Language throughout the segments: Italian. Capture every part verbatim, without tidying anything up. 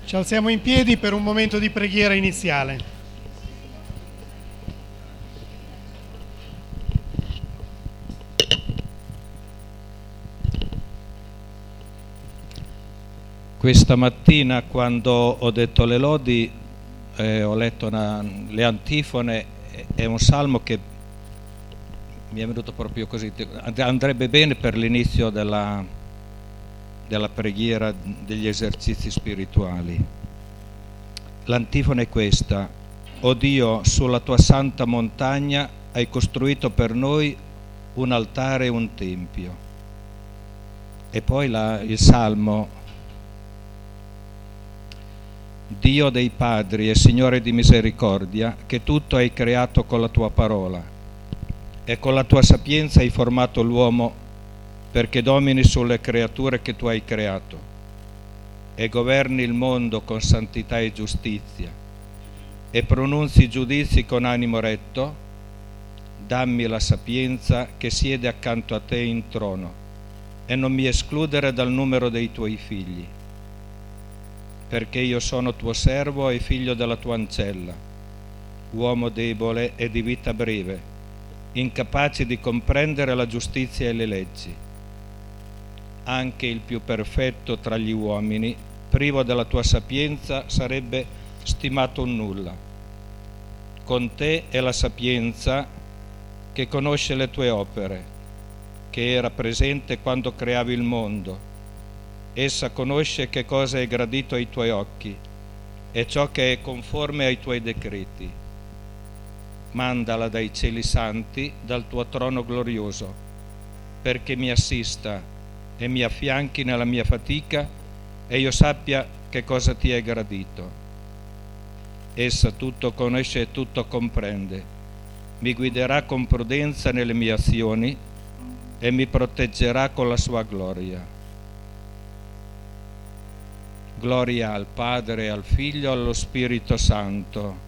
Ci alziamo in piedi per un momento di preghiera iniziale. Questa mattina, quando ho detto le lodi, eh, ho letto una, le antifone, è un salmo che mi è venuto proprio così, andrebbe bene per l'inizio della, della preghiera, degli esercizi spirituali. L'antifona è questa: o Dio, sulla tua santa montagna hai costruito per noi un altare e un tempio. E poi la, il salmo: Dio dei padri e Signore di misericordia, che tutto hai creato con la tua parola e con la tua sapienza hai formato l'uomo perché domini sulle creature che tu hai creato e governi il mondo con santità e giustizia e pronunzi i giudizi con animo retto. Dammi la sapienza che siede accanto a te in trono e non mi escludere dal numero dei tuoi figli, perché io sono tuo servo e figlio della tua ancella, uomo debole e di vita breve, incapace di comprendere la giustizia e le leggi. Anche il più perfetto tra gli uomini, privo della tua sapienza, sarebbe stimato un nulla. Con te è la sapienza che conosce le tue opere, che era presente quando creavi il mondo. Essa conosce che cosa è gradito ai tuoi occhi e ciò che è conforme ai tuoi decreti. Mandala dai cieli santi, dal tuo trono glorioso, perché mi assista e mi affianchi nella mia fatica e io sappia che cosa ti è gradito. Essa tutto conosce e tutto comprende. Mi guiderà con prudenza nelle mie azioni e mi proteggerà con la sua gloria. Gloria al Padre, al Figlio e allo Spirito Santo.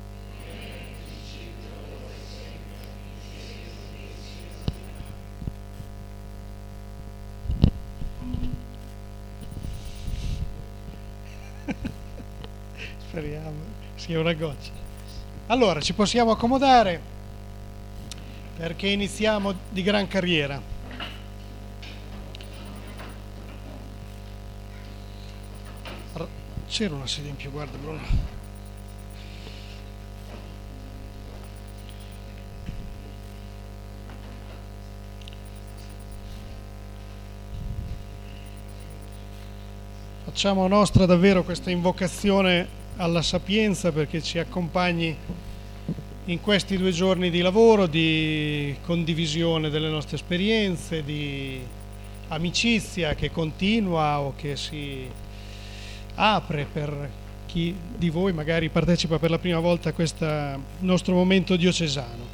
Speriamo sia una goccia. Allora, ci possiamo accomodare perché iniziamo di gran carriera. C'era una sedia in più, guarda Bruno. Facciamo nostra davvero questa invocazione alla sapienza perché ci accompagni in questi due giorni di lavoro, di condivisione delle nostre esperienze, di amicizia che continua o che si apre per chi di voi magari partecipa per la prima volta a questo nostro momento diocesano.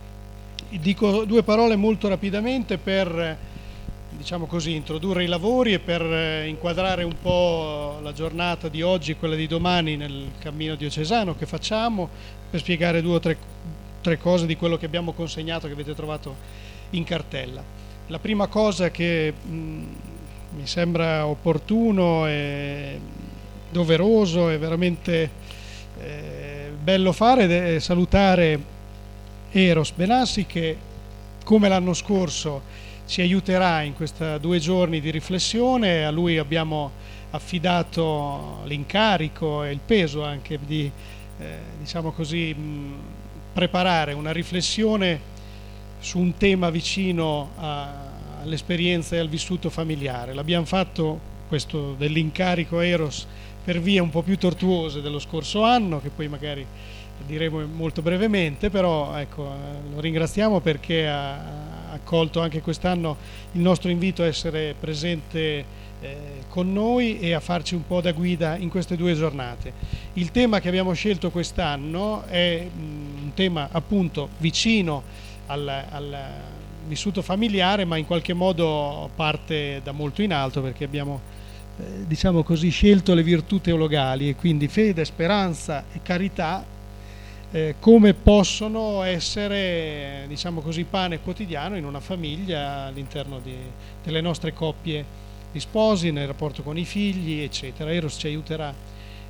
Dico due parole molto rapidamente per, diciamo così, introdurre i lavori e per inquadrare un po' la giornata di oggi e quella di domani nel cammino diocesano che facciamo, per spiegare due o tre, tre cose di quello che abbiamo consegnato, che avete trovato in cartella. La prima cosa che mh, mi sembra opportuno e doveroso e veramente eh, bello fare è salutare Eros Benassi, che come l'anno scorso ci aiuterà in questi due giorni di riflessione. A lui abbiamo affidato l'incarico e il peso anche di eh, diciamo così mh, preparare una riflessione su un tema vicino a, all'esperienza e al vissuto familiare. L'abbiamo fatto, questo dell'incarico Eros, per vie un po' più tortuose dello scorso anno, che poi magari diremo molto brevemente, però ecco, lo ringraziamo perché ha accolto anche quest'anno il nostro invito a essere presente eh, con noi e a farci un po' da guida in queste due giornate. Il tema che abbiamo scelto quest'anno è mh, un tema appunto vicino al, al vissuto familiare, ma in qualche modo parte da molto in alto, perché abbiamo Eh, diciamo così scelto le virtù teologali, e quindi fede, speranza e carità eh, come possono essere, diciamo così, pane quotidiano in una famiglia, all'interno di, delle nostre coppie di sposi, nel rapporto con i figli, eccetera. Eros ci aiuterà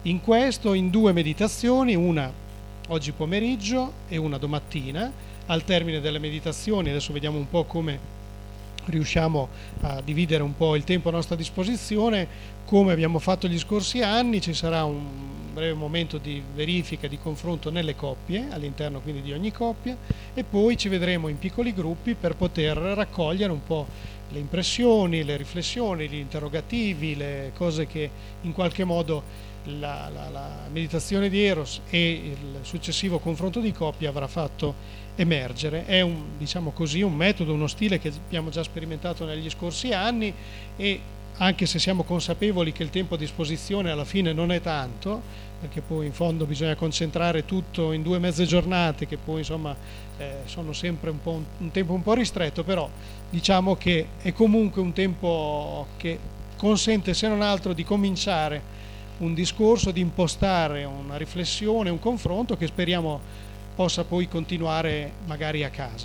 in questo in due meditazioni, una oggi pomeriggio e una domattina. Al termine delle meditazioni, adesso vediamo un po' come riusciamo a dividere un po' il tempo a nostra disposizione, come abbiamo fatto gli scorsi anni. Ci sarà un breve momento di verifica, di confronto nelle coppie, all'interno quindi di ogni coppia, e poi ci vedremo in piccoli gruppi per poter raccogliere un po' le impressioni, le riflessioni, gli interrogativi, le cose che in qualche modo la, la, la meditazione di Eros e il successivo confronto di coppia avrà fatto emergere. È un, diciamo così, un metodo, uno stile che abbiamo già sperimentato negli scorsi anni, e anche se siamo consapevoli che il tempo a disposizione alla fine non è tanto, perché poi in fondo bisogna concentrare tutto in due mezze giornate, che poi insomma eh, sono sempre un, po' un, un tempo un po' ristretto, però diciamo che è comunque un tempo che consente, se non altro, di cominciare un discorso, di impostare una riflessione, un confronto che speriamo possa poi continuare magari a casa.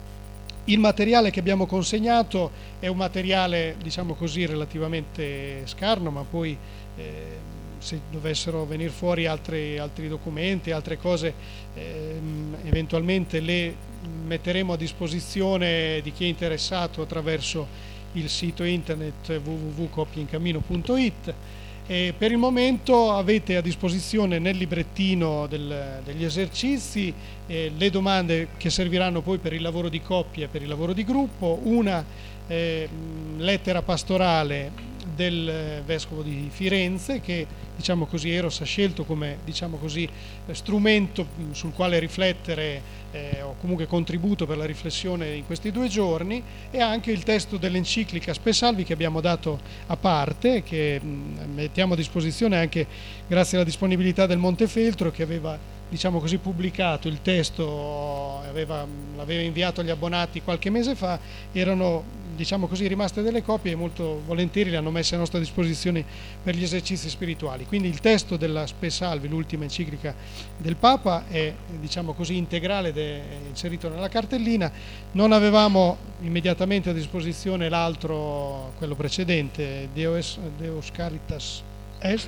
Il materiale che abbiamo consegnato è un materiale, diciamo così, relativamente scarno, ma poi eh, se dovessero venire fuori altri, altri documenti, altre cose, eh, eventualmente le metteremo a disposizione di chi è interessato attraverso il sito internet w w w punto coppieincammino punto i t. E per il momento avete a disposizione nel librettino del, degli esercizi eh, le domande che serviranno poi per il lavoro di coppia e per il lavoro di gruppo, una eh, lettera pastorale del Vescovo di Firenze che, diciamo così, Eros ha scelto come, diciamo così, strumento sul quale riflettere eh, o comunque contributo per la riflessione in questi due giorni, e anche il testo dell'enciclica Spe Salvi che abbiamo dato a parte, che mh, mettiamo a disposizione anche grazie alla disponibilità del Montefeltro, che aveva, diciamo così, pubblicato il testo, aveva, l'aveva inviato agli abbonati qualche mese fa. Erano, diciamo così, rimaste delle copie e molto volentieri le hanno messe a nostra disposizione per gli esercizi spirituali. Quindi il testo della Spe Salvi, l'ultima enciclica del Papa, è, diciamo così, integrale, è inserito nella cartellina. Non avevamo immediatamente a disposizione l'altro, quello precedente, Deus, Deus Caritas Est,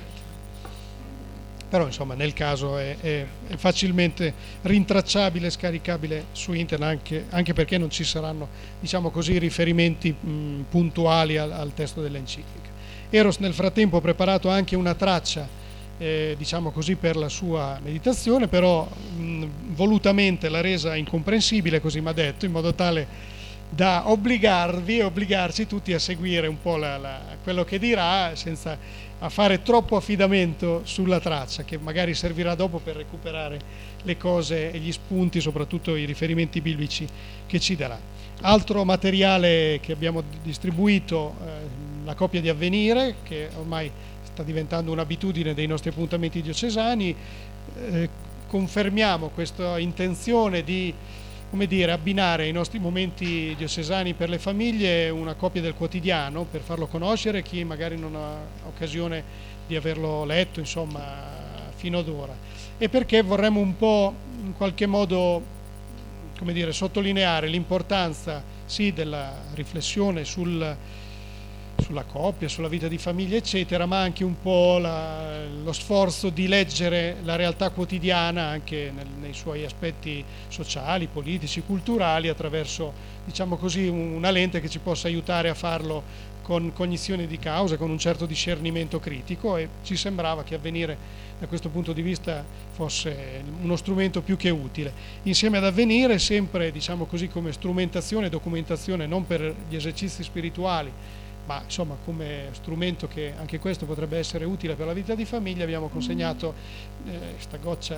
però insomma nel caso è, è, è facilmente rintracciabile e scaricabile su internet, anche, anche perché non ci saranno, diciamo così, riferimenti mh, puntuali al, al testo dell'enciclica. Eros nel frattempo ha preparato anche una traccia, eh, diciamo così, per la sua meditazione, però mh, volutamente l'ha resa incomprensibile, così mi ha detto, in modo tale da obbligarvi e obbligarci tutti a seguire un po' la, la, quello che dirà, senza a fare troppo affidamento sulla traccia, che magari servirà dopo per recuperare le cose e gli spunti, soprattutto i riferimenti biblici che ci darà. Altro materiale che abbiamo distribuito, eh, la copia di Avvenire, che ormai sta diventando un'abitudine dei nostri appuntamenti diocesani. Eh, confermiamo questa intenzione di, come dire, abbinare ai nostri momenti diocesani per le famiglie una copia del quotidiano per farlo conoscere chi magari non ha occasione di averlo letto, insomma, fino ad ora, e perché vorremmo un po' in qualche modo, come dire, sottolineare l'importanza sì della riflessione sul, sulla coppia, sulla vita di famiglia eccetera, ma anche un po' la, lo sforzo di leggere la realtà quotidiana anche nel, nei suoi aspetti sociali, politici, culturali, attraverso, diciamo così, una lente che ci possa aiutare a farlo con cognizione di causa, con un certo discernimento critico, e ci sembrava che Avvenire da questo punto di vista fosse uno strumento più che utile. Insieme ad Avvenire, sempre, diciamo così, come strumentazione e documentazione non per gli esercizi spirituali, ma insomma come strumento che anche questo potrebbe essere utile per la vita di famiglia, abbiamo consegnato eh, sta goccia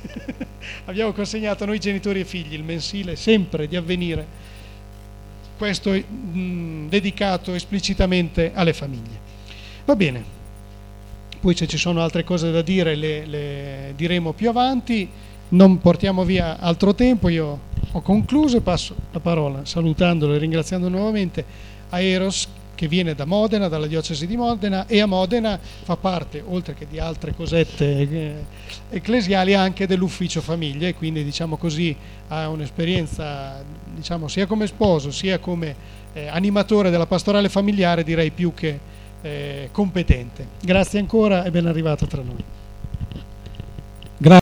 abbiamo consegnato a noi genitori e figli il mensile sempre di Avvenire, questo mh, dedicato esplicitamente alle famiglie. Va bene, poi se ci sono altre cose da dire le, le diremo più avanti, non portiamo via altro tempo. Io ho concluso e passo la parola, salutandolo e ringraziando nuovamente, a Eros, che viene da Modena, dalla diocesi di Modena, e a Modena fa parte, oltre che di altre cosette eh, ecclesiali, anche dell'ufficio famiglie, e quindi, diciamo così, ha un'esperienza, diciamo, sia come sposo sia come eh, animatore della pastorale familiare, direi più che eh, competente. Grazie ancora e ben arrivato tra noi.